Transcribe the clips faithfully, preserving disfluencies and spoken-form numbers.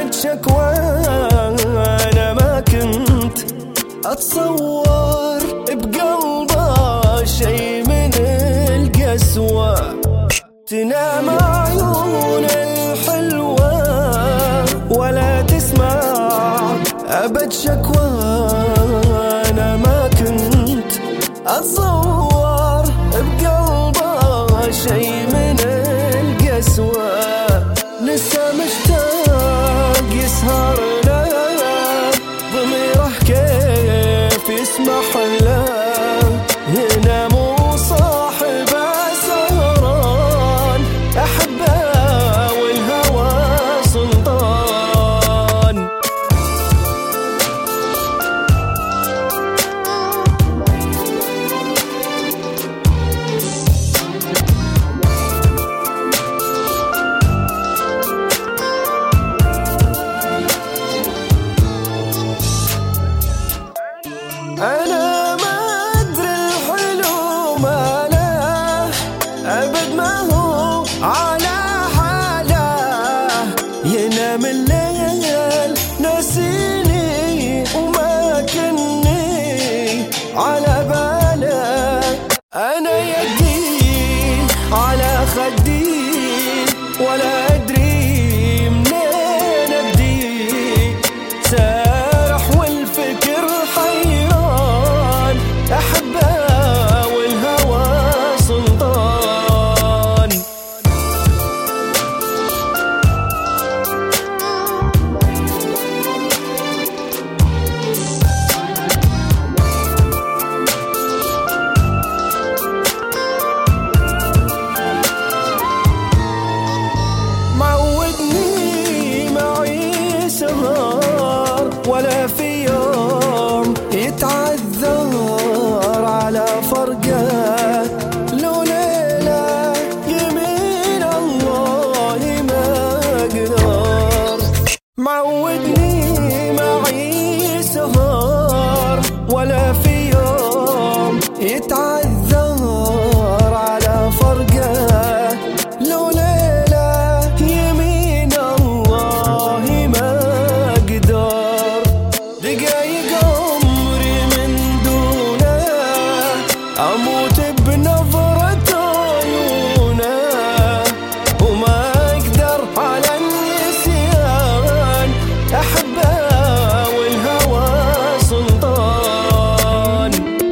أبد شكوى أنا ما كنت أتصور بقلبه شي من القسوة. تنام عيون الحلوة ولا تسمع أبد شكوى أنا ما كنت أتصور بقلبه شي من القسوة. لسه مشتاق يسهر له ضميره كيف يسمح له هنا مو صاحب سهران أحبه والهوى سلطان. أنا ما أدري الحلو ما له أبد ما هو على حاله. ينام الليل ناسيني وما كني على باله. أنا يدي على خدي ولا أدري منين أبدي. سارح والفكر حيران أحبه والهوى سلطان. معودني معي سهر ولا في يوم يتعذر على فرقه. لو ليلة يمين الله ما أقدر. معودني معي سهر ولا في يوم يتعذر على فرقه. لو ليلة يمين الله ما أقدر. دقايق عمري من دونه أموت بنظرة عيونه وما أقدر على النسيان أحبه والهوى سلطان.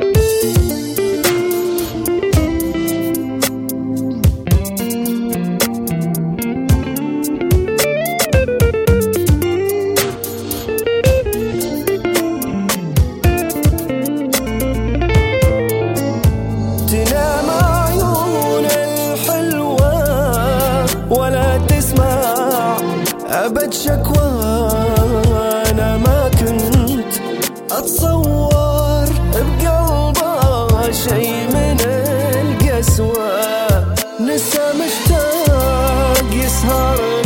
تنام عيون الحلوة ولا تسمع أبد شكوى أنا ما كنت أتصور بقلبه شي من القسوة. لسه مشتاق يسهر